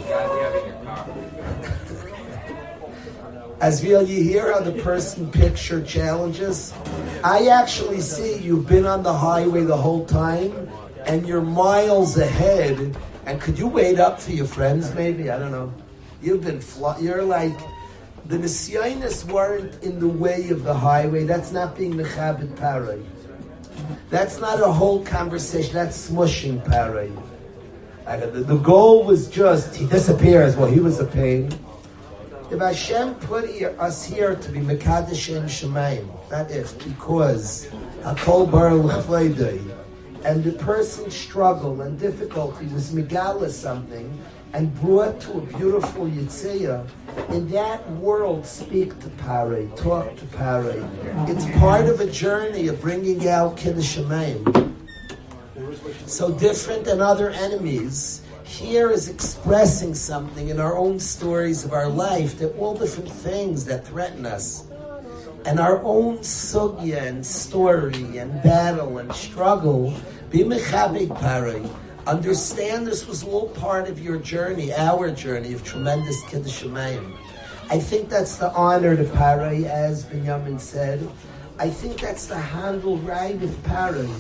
As real, you hear how the person picture challenges. I actually see you've been on the highway the whole time, and you're miles ahead. And could you wait up for your friends? Maybe I don't know. You've been fl- You're like the nisyonos weren't in the way of the highway. That's not being mechabed paray. That's not a whole conversation. That's smushing paray. The, the goal was just he disappears. Well, he was a pain. If Hashem put here, us here to be Mekadesh and Shemayim, not if, because Hakol Bar L'Chvayday, and the person's struggle and difficulty was Megala something and brought to a beautiful Yitzhak, in that world, speak to Parei, talk to Parei. It's part of a journey of bringing out Kiddush Shemayim. So different than other enemies, here is expressing something in our own stories of our life, that all different things that threaten us. And our own sugya and story and battle and struggle, be mechabed parei. Understand this was all part of your journey, our journey of tremendous Kiddush Shemayim. I think that's the honor to parei, as Binyamin said. I think that's the handle right of parei.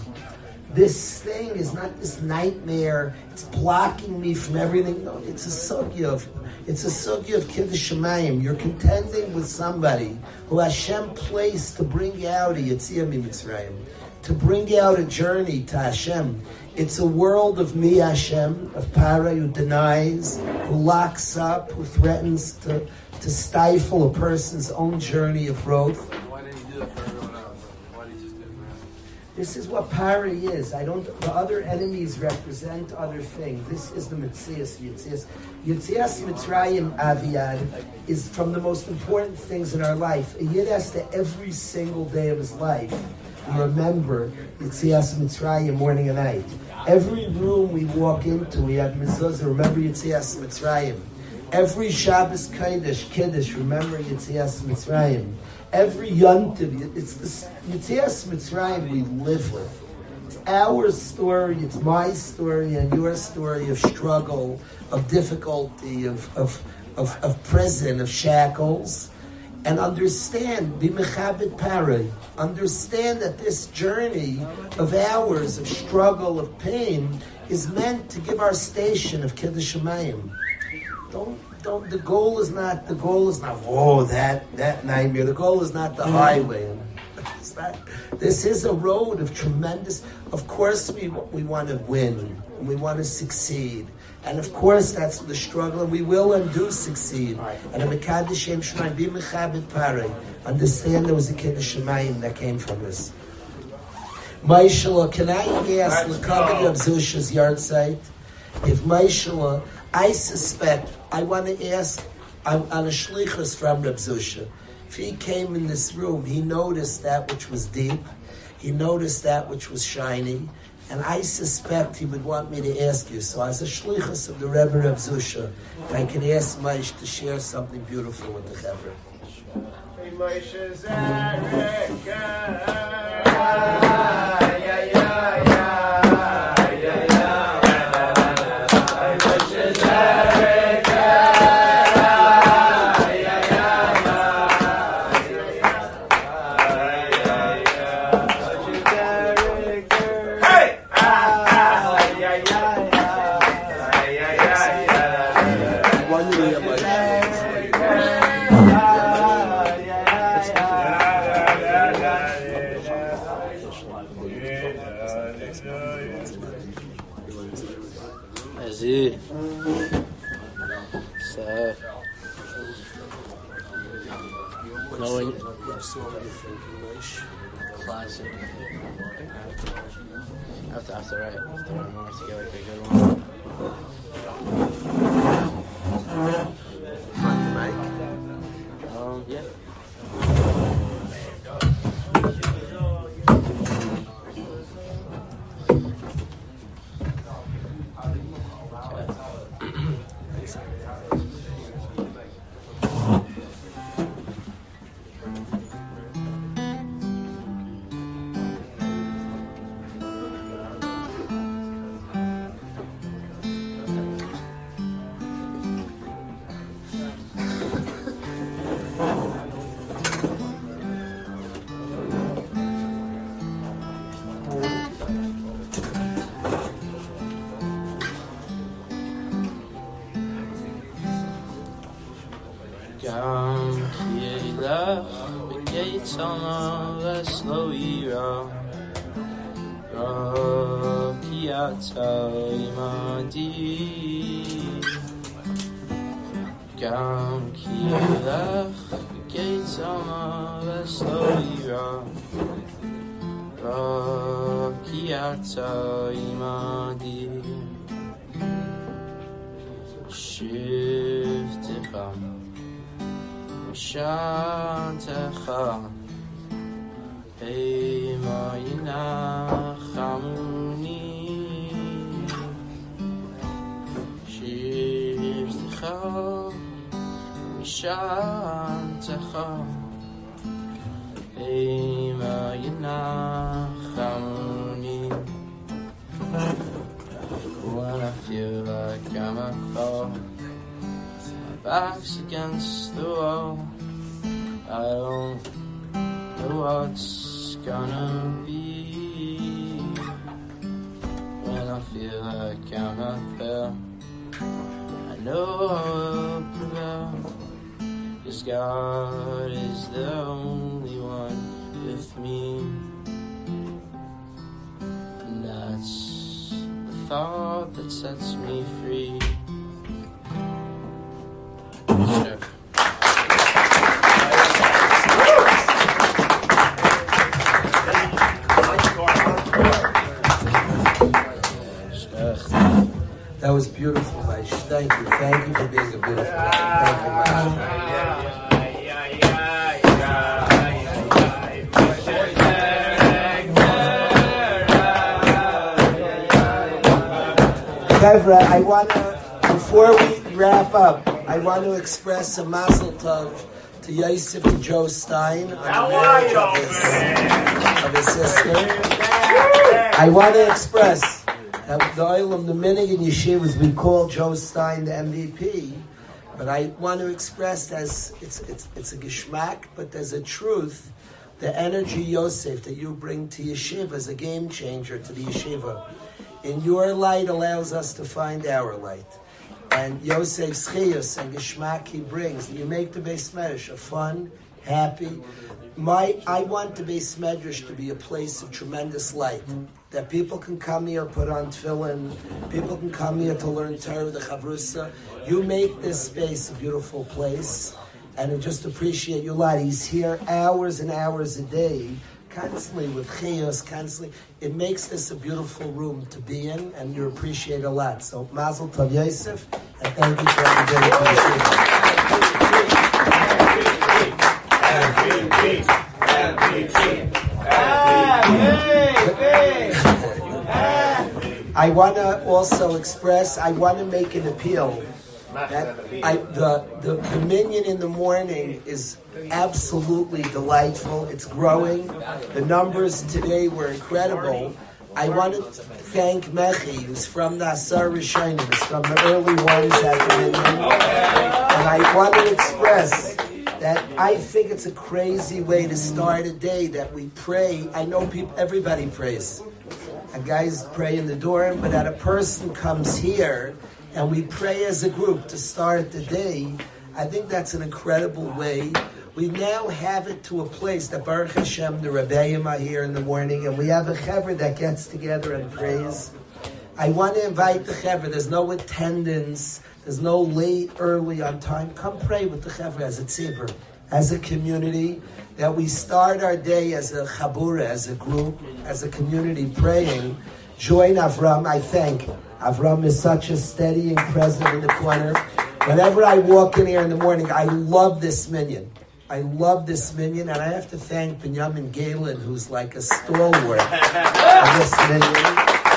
This thing is not this nightmare. It's blocking me from everything. No, it's a sugya of, it's a sugya of Kiddush Shemayim. You're contending with somebody who Hashem placed to bring out a Yetziah Mitzrayim, to bring out a journey to Hashem. It's a world of me Hashem, of Parei, who denies, who locks up, who threatens to, to stifle a person's own journey of growth. Why didn't you do that for everyone else? Why did you just do it for him? This is what Parei is. I don't. The other enemies represent other things. This is the Metzias Yitzias. Yitzias Mitzrayim Aviad is from the most important things in our life. A Yid has to every single day of his life remember Yitzias Mitzrayim morning and night. Every room we walk into, we have mezuzah. Remember Yitzias Mitzrayim. Every Shabbos Kodesh Kiddush, remember Yitzias Mitzrayim. Every Yontiv, it's the Yitzias Mitzrayim we live with. It's our story, it's my story and your story of struggle, of difficulty, of of of, of prison, of shackles. And understand, be mechabed parei. Understand that this journey of ours, of struggle, of pain, is meant to give our station of Kiddush Shemayim. Don't Don't, the goal is not, the goal is not, whoa, that, that nightmare. The goal is not the highway. It's not, this is a road of tremendous, of course we we want to win, and we want to succeed. And of course that's the struggle, and we will and do succeed. And a Mekadesh Shem Shemayim, be Mechabed Parei. Understand there was a Kiddush Shemayim that came from this. Maishala, can I ask L'Kavod Rav Zusha's yard site? If Maishala, I suspect, I want to ask, I'm on a shlichus from Reb Zusha. If he came in this room, he noticed that which was deep, he noticed that which was shiny, and I suspect he would want me to ask you. So as a shlichus of the Rebbe Reb Zusha, if I can ask Maish to share something beautiful with the Chevra. So, knowing classic. After, after right, after one more to get like a good one. Front the mic. Um, yeah. Toma Veslo Ira Rakiata Imadi Gam Kilech Gaitama Veslo Ira Rakiata Imadi Shivtecha Shantecha Ema Yinachamuni Shivtecha Shantecha Ema Yinachamuni. When I feel like I'm at fault, my back's against the wall, I don't know what's gonna be. When I feel like I'm not fair, I know I will prevail, 'cause God is the only one with me. And that's the thought that sets me free. Sure. That was beautiful, Maish. Thank you. Thank you for being a beautiful guy. Thank you, Maish. Kevra, I want to, before we wrap up, I want to express a mazel tov to Yosef and Joe Stein on the marriage of his, of his sister. I want to express that the Olam, the Minig in Yeshivas, we call Joe Stein the M V P, but I want to express as it's it's it's a geschmack, but there's a truth. The energy, Yosef, that you bring to Yeshiva is a game changer to the Yeshiva. In your light allows us to find our light. And Yosef's chiyus and geschmack he brings, you make the Beis Medrash a fun, happy. My, I want the Beis Medrash to be a place of tremendous light. That people can come here, put on tefillin, people can come here to learn Torah, the Chavrusa. You make this space a beautiful place, and I just appreciate you a lot. He's here hours and hours a day, constantly with chiyus, constantly. It makes this a beautiful room to be in, and you appreciate a lot. So, Mazel Tov Yosef, and thank you for everybody for I want to also express, I want to make an appeal. That I, the, the, the minyan in the morning is absolutely delightful. It's growing. The numbers today were incredible. I want to thank Mechi, who's from the Asar Rishonim, who's from the early ones at the minyan. And I want to express that I think it's a crazy way to start a day that we pray. I know people, everybody prays. A guys pray in the dorm, but that a person comes here and we pray as a group to start the day. I think that's an incredible way. We now have it to a place that Baruch Hashem, the Rebbeim are here in the morning, and we have a chaver that gets together and prays. I want to invite the chaver. There's no attendance. There's no late, early, on time. Come pray with the chaver as a tzibur, as a community, that we start our day as a chabura, as a group, as a community praying. Join Avram. I thank Avram is such a steadying presence in the corner. Whenever I walk in here in the morning, I love this minyan. I love this minyan, and I have to thank Binyamin Galen, who's like a stalwart of this minyan.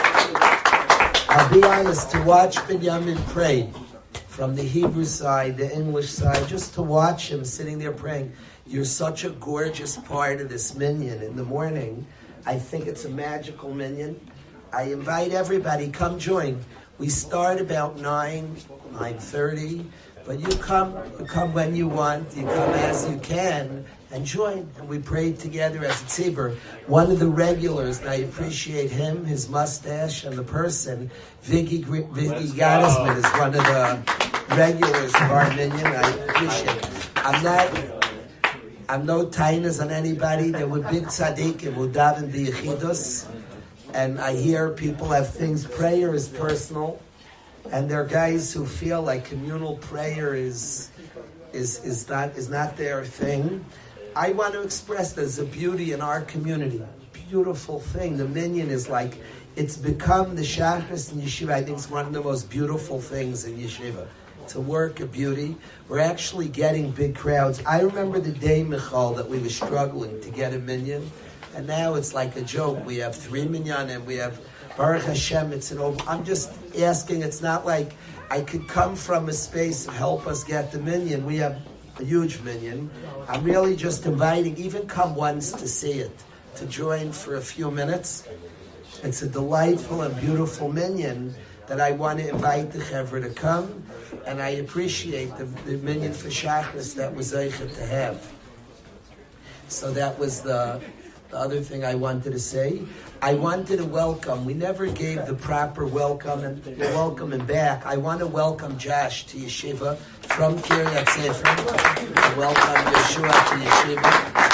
I'll be honest, to watch Binyamin pray, from the Hebrew side, the English side, just to watch him sitting there praying, you're such a gorgeous part of this minyan in the morning. I think it's a magical minyan. I invite everybody, come join. We start about nine, nine thirty, but you come, you come when you want, you come as you can, and join. And we pray together as a tzibur. One of the regulars, and I appreciate him, his mustache, and the person, Vicky, Vicky Gottesman is one of the regulars of our minyan. I appreciate it. I'm not, I'm no tainas on anybody. There were big tzaddikim who daven b'yechidus, and I hear people have things. Prayer is personal, and there are guys who feel like communal prayer is is is not is not their thing. I want to express there's a beauty in our community. Beautiful thing. The minyan is like it's become the Shachris in yeshiva. I think it's one of the most beautiful things in yeshiva. It's a work of beauty. We're actually getting big crowds. I remember the day, Michal, that we were struggling to get a minyan, and now it's like a joke. We have three minyanim. We have Baruch Hashem. It's an over. I'm just asking. It's not like I could come from a space and help us get the minyan. We have a huge minyan. I'm really just inviting. Even come once to see it, to join for a few minutes. It's a delightful and beautiful minyan that I want to invite the Chevra to come, and I appreciate the, the minyan for Shachris that was Eichet to have. So that was the, the other thing I wanted to say. I wanted to welcome, we never gave the proper welcome and welcome and back. I want to welcome Josh to Yeshiva from Kiryat Sefer. I welcome Yeshua to Yeshiva.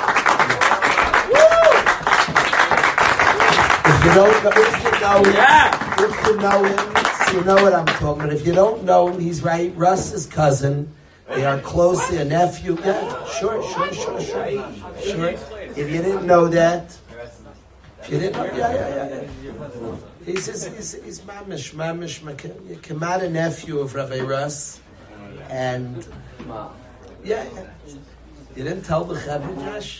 If you don't know, if you know him, yeah. if you know him, you know what I'm talking about. If you don't know him, he's right. Russ's cousin. They are close. A nephew. Yeah, sure, sure, sure, sure, sure. If you didn't know that, if you didn't know, yeah, yeah, yeah. yeah. He's he's he's, he's mamish, mamish, Kamada nephew of Rabbi Russ, and yeah, yeah. You didn't tell the Chavra, Josh?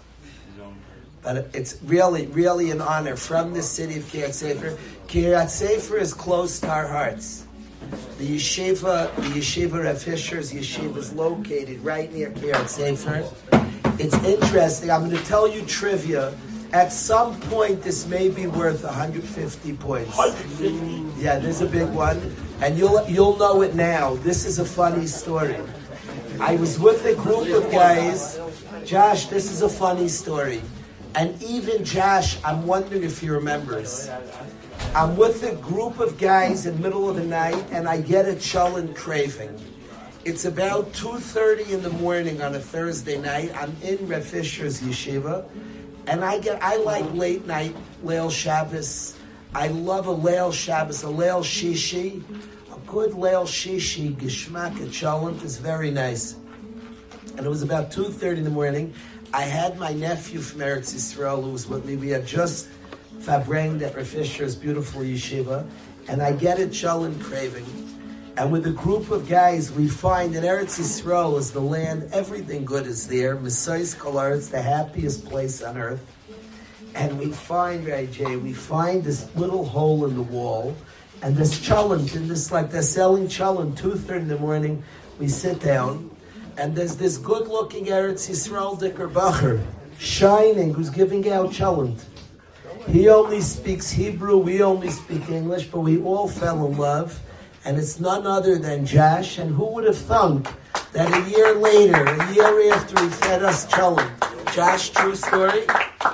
But it's really, really an honor from the city of Kiryat Sefer. Kiryat Sefer is close to our hearts. The yeshiva, the yeshiva Rav Fisher's yeshiva is located right near Kiryat Sefer. It's interesting. I'm going to tell you trivia. At some point, this may be worth one hundred fifty points. Yeah, there's a big one, and you'll you'll know it now. This is a funny story. I was with a group of guys. Josh, this is a funny story. And even Josh, I'm wondering if he remembers. I'm with a group of guys in the middle of the night, and I get a cholent craving. It's about two thirty in the morning on a Thursday night. I'm in Rav Fisher's yeshiva, and I get, I like late night Leil Shabbos. I love a Leil Shabbos, a Leil Shishi. A good Leil Shishi, Geshmak, a cholent is very nice. And it was about two thirty in the morning. I had my nephew from Eretz Yisrael who was with me. We had just fabranged at Rav Fisher's beautiful yeshiva, and I get a cholent craving. And with a group of guys, we find that Eretz Yisrael is the land, everything good is there. Mesais Kolar, it's the happiest place on earth. And we find, right, Jay, we find this little hole in the wall, and this cholent, and this, like they're selling cholent, two thirty in the morning, we sit down, and there's this good-looking Eretz Yisrael Dicker Bacher, shining, who's giving out cholent. He only speaks Hebrew, we only speak English, but we all fell in love, and it's none other than Josh. And who would have thunk that a year later, a year after he fed us cholent, Josh, true story?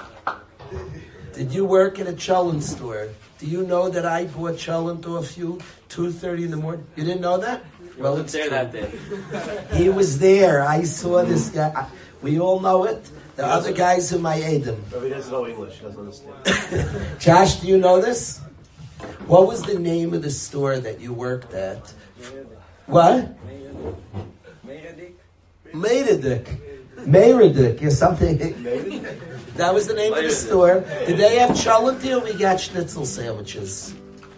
Did you work at a cholent store? Do you know that I bought cholent off you two thirty in the morning? You didn't know that? Well, it's there that day. He was there. I saw this guy. We all know it. The he other guys are my Adam. But he doesn't know English. He doesn't understand. Josh, do you know this? What was the name of the store that you worked at? What? Meredith. Meredith. Meredith. Or something. That was the name of the store. Did they have cholent or we got schnitzel sandwiches?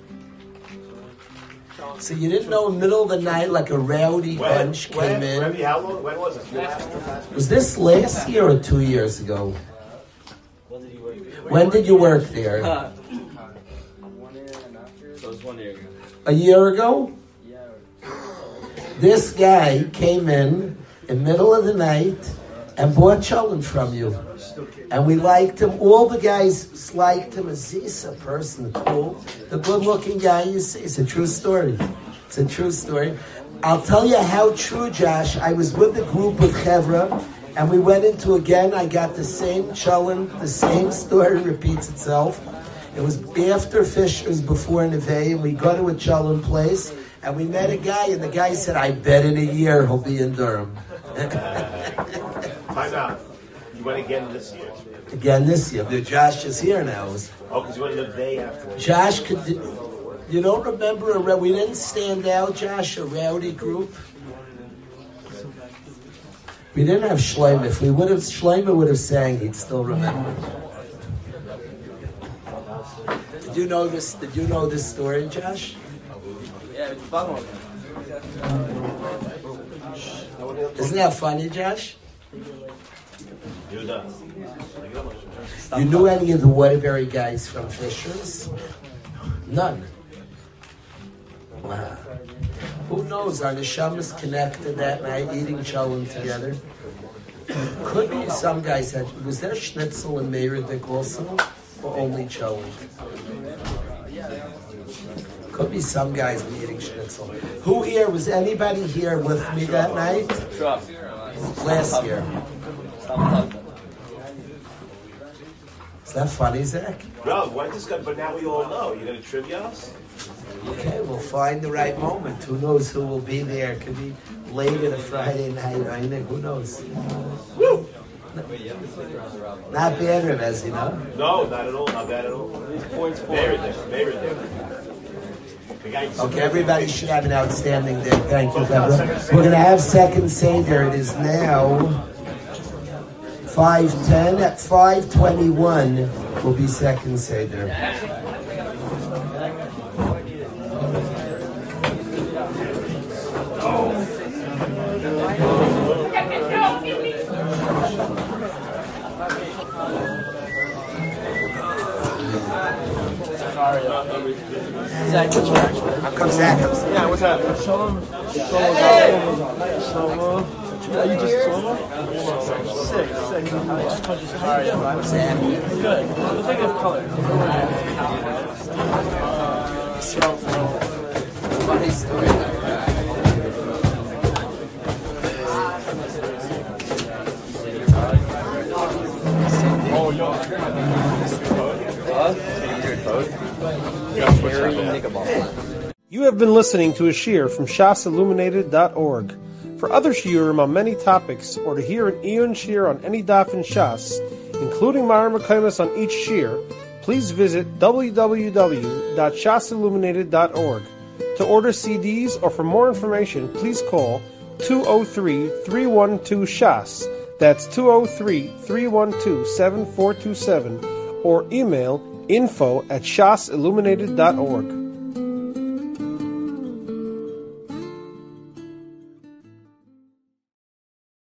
So you didn't know in the middle of the night, like a rowdy when, bunch when, came in. When, how long, when was it? Last, was this last year or two years ago? When did you work there? When did you work there? Uh, one year and after. So it was one year ago. A year ago? Yeah. This guy came in in the middle of the night and bought cholent from you. And we liked him. All the guys liked him. Is he's a person cool? The good-looking guy you see. It's a true story. It's a true story. I'll tell you how true, Josh. I was with a group of Chevra, and we went into, again, I got the same cholent, the same story repeats itself. It was after Fisher's, before Neve, and we go to a cholent place, and we met a guy, and the guy said, I bet in a year he'll be in Durham. Time out. You went again this year. Again this year. The Josh is here now. Oh, because you went the day after. Josh could. You don't remember? A, we didn't stand out, Josh. A rowdy group. We didn't have Shlomo. If we would have, Shlomo would have sang, he'd still remember. Did you know this? Did you know this story, Josh? Yeah, it's fun. Isn't that funny, Josh? You done. You knew any of the Waterbury guys from Fisher's? None. Wow. Who knows? Our neshamas connected that night, eating cholent together. Could be some guys had. Was there schnitzel and Meirdik also, or only cholent? Could be some guys were eating schnitzel. Who here was anybody here with me that night? Sure. Last year. Is that funny, Zach? No, why just got? But now we all know. You're gonna trivia us? Okay, we'll find the right moment. Who knows who will be there? Could be late in a Friday night. I think. Who knows? Woo! Not bad, Revez, you know? No, not at all. Not bad at all. Points for Very there. Very there. Okay, everybody should have an outstanding day. Thank you, Pebble. We're going to have second Seder. It is now five ten. At five twenty-one will be second Seder. Zach, what's your action? How come Zach comes? Yeah, what's that? Shalom. Shalom. Shalom. Are you just Shalom? Six. Six. Sorry, I'm Zach. good. We'll take a color. Funny story. Oh, yo. You have been listening to a shiur from shas illuminated dot org. For other shiurim on many topics, or to hear an Eon shiur on any daf in Shas, including Ma'ar Mekaymas on each shiur, please visit w w w dot shas illuminated dot org. To order C Ds or for more information, please call two oh three, three one two, S H A S. That's two oh three, three one two, seven four two seven, or email info at shas illuminated dot org.